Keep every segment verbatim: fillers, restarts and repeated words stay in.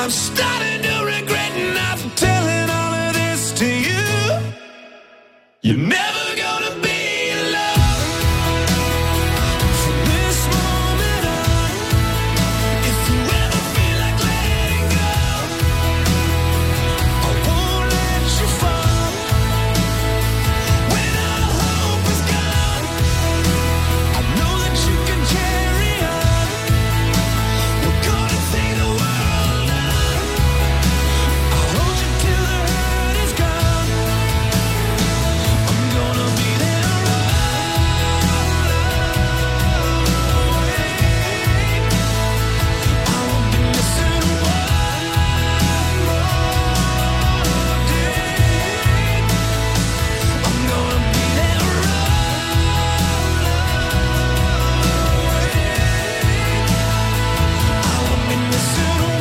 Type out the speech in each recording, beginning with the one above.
I'm starting to regret not telling all of this to you. You're never gonna be alone from this moment on. If you ever feel like letting go, I won't let you fall. When all hope is gone, I know that you can carry on. We're gonna take the world on. I'll hold you till the hurt is gone. I'm gonna be there always. I won't be missing one more day. I'm gonna be there always. I won't be missing one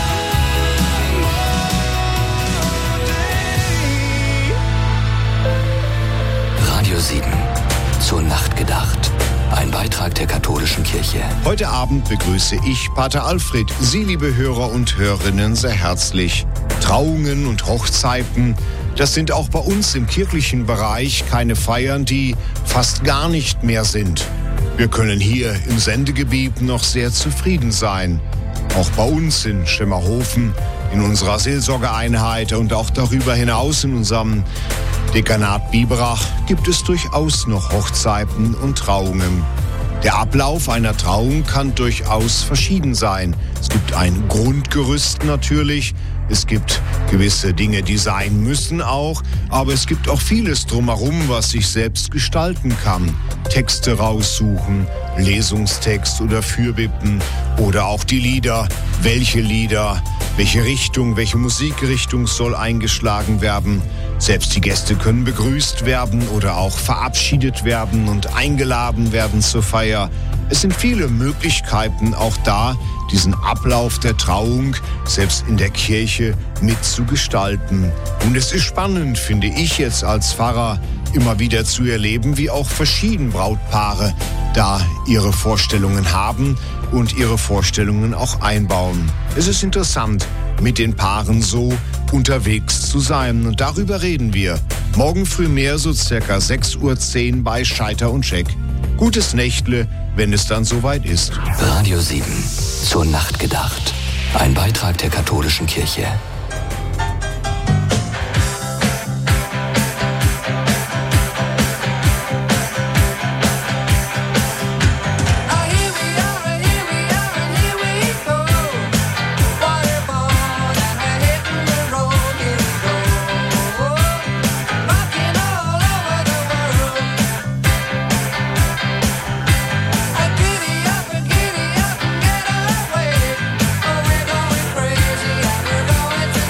more day. Radio sieben. Zur Nacht gedacht. Ein Beitrag der katholischen Kirche. Heute Abend begrüße ich Pater Alfred, Sie, liebe Hörer und Hörerinnen, sehr herzlich. Trauungen und Hochzeiten, das sind auch bei uns im kirchlichen Bereich keine Feiern, die fast gar nicht mehr sind. Wir können hier im Sendegebiet noch sehr zufrieden sein. Auch bei uns in Schemmerhofen, in unserer Seelsorgeeinheit und auch darüber hinaus in unserem Dekanat Biberach gibt es durchaus noch Hochzeiten und Trauungen. Der Ablauf einer Trauung kann durchaus verschieden sein. Es gibt ein Grundgerüst natürlich, es gibt gewisse Dinge, die sein müssen auch, aber es gibt auch vieles drumherum, was sich selbst gestalten kann. Texte raussuchen, Lesungstext oder Fürbitten oder auch die Lieder. Welche Lieder, welche Richtung, welche Musikrichtung soll eingeschlagen werden? Selbst die Gäste können begrüßt werden oder auch verabschiedet werden und eingeladen werden zur Feier. Es sind viele Möglichkeiten auch da, diesen Ablauf der Trauung selbst in der Kirche mitzugestalten. Und es ist spannend, finde ich jetzt als Pfarrer, immer wieder zu erleben, wie auch verschiedene Brautpaare da ihre Vorstellungen haben und ihre Vorstellungen auch einbauen. Es ist interessant, mit den Paaren so unterwegs zu sein. Und darüber reden wir. Morgen früh mehr, so circa sechs Uhr zehn bei Scheiter und Scheck. Gutes Nächtle, wenn es dann soweit ist. Radio sieben. Zur Nacht gedacht. Ein Beitrag der katholischen Kirche. Crazy and we're going to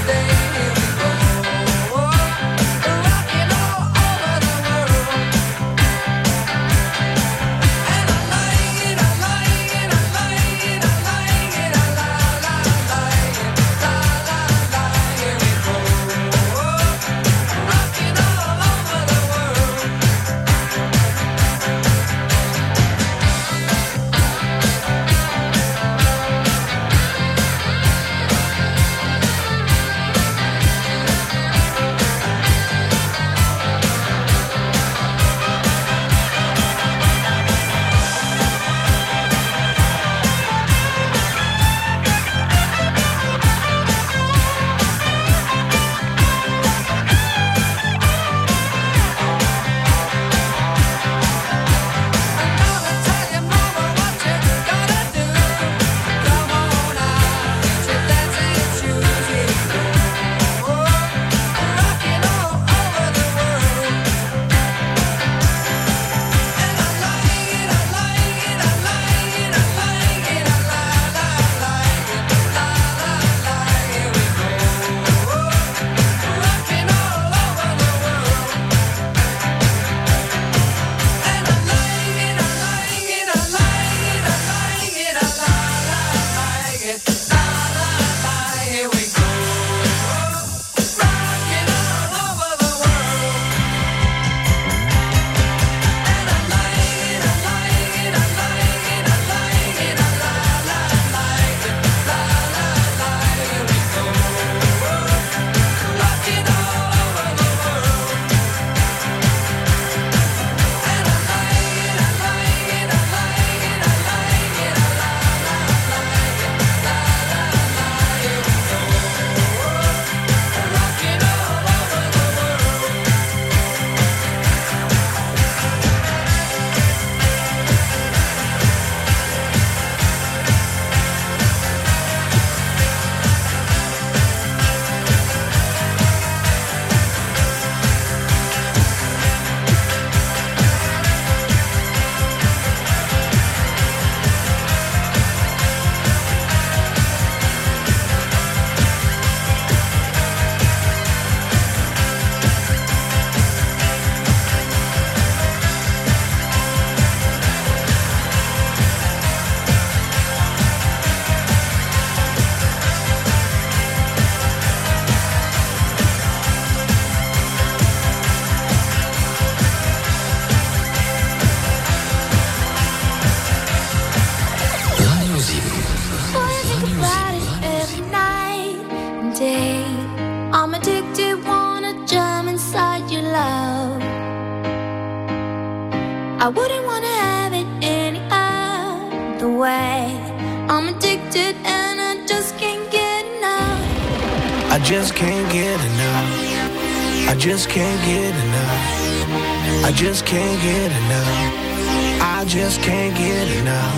day. I'm addicted, wanna jump inside your love. I wouldn't wanna have it any other way. I'm addicted and I just can't get enough. I just can't get enough. I just can't get enough. I just can't get enough. I just can't get enough.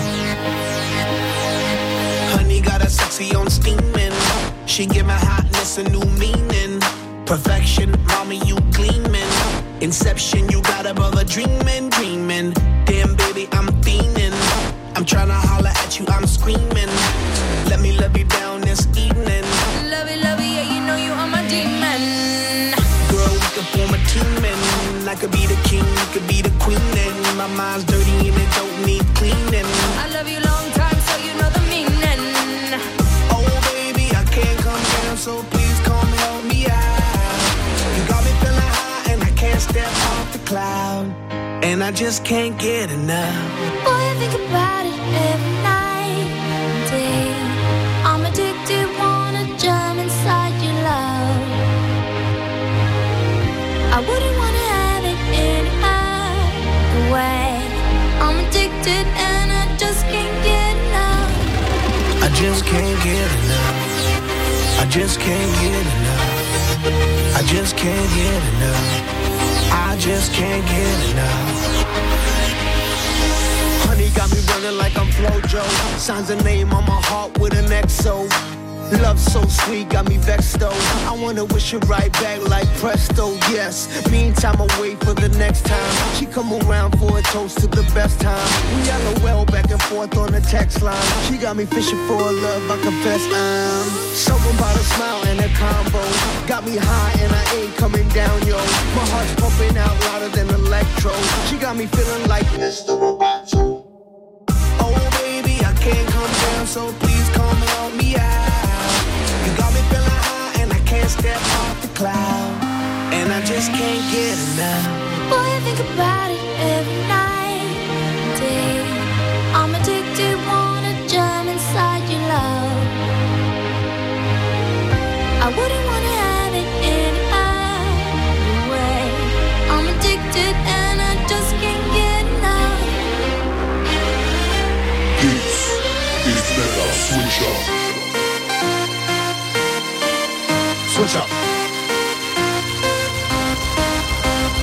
Honey got a sexy on steaming. She give my hotness a new meaning. Perfection, mommy, you gleaming. Inception, you got a brother dreaming, dreaming. Damn, baby, I'm fiending. I'm tryna holler at you, I'm screaming. Let me love you down this evening. Love it, love it, yeah, you know you are my demon. Girl, we could form a team and I could be the king, you could be the queen. And my mind's dirty and it don't need cleaning. I love you long time, so you know the meaning. Oh, baby, I can't come down, so please come help me out. You got me feeling high and I can't step off the cloud. And I just can't get enough. Boy, I think about it every night and day. I'm addicted, wanna jump inside your love. I wouldn't wanna have it any other way. I'm addicted and I just can't get enough. I just can't get enough. I just can't get enough. I just can't get enough. I just can't get enough. Honey got me running like I'm Flojo. Signs a name on my heart with an X O. Love so sweet, got me vexed though. I wanna wish it right back like presto, yes. Meantime, I wait for the next time she come around for a toast to the best time. We LOL back and forth on the text line. She got me fishing for a love, I confess I'm something about a smile and a combo. Got me high and I ain't coming down, yo. My heart's pumping out louder than electro. She got me feeling like Mister Roboto. Oh baby, I can't come down, so please come help me out. Can't step off the cloud, and I just can't get enough. Boy, I think about it every night and day. I'm addicted, wanna jump inside your love. I wouldn't wanna have it any other way. I'm addicted and I just can't get enough. This is Mega Switch Up. Switch up.